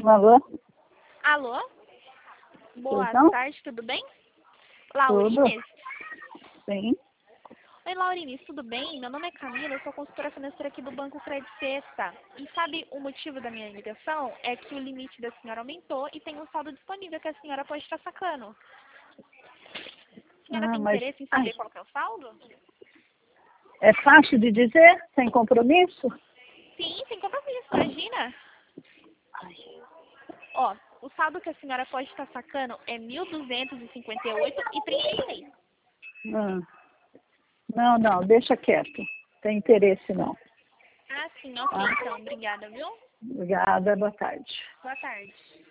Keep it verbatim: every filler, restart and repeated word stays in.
Alô? Alô? Boa Então? tarde, tudo bem? Tudo. Laurines? Sim. Oi, Laurines, tudo bem? Meu nome é Camila, eu sou consultora financeira aqui do Banco Credit Sexta. E sabe o motivo da minha ligação? É que o limite da senhora aumentou e tem um saldo disponível que a senhora pode estar sacando. A senhora Ah, tem mas interesse em ai, saber qual que é o saldo? é fácil de dizer? Sem compromisso? Sim, sem compromisso, imagina. Ó, o saldo que a senhora pode estar sacando é mil duzentos e cinquenta e oito reais e trinta e seis centavos. Ah, não, não, deixa quieto. Tem interesse não. Ah, sim, ok, Tá? então, obrigada, viu? Obrigada, boa tarde. Boa tarde.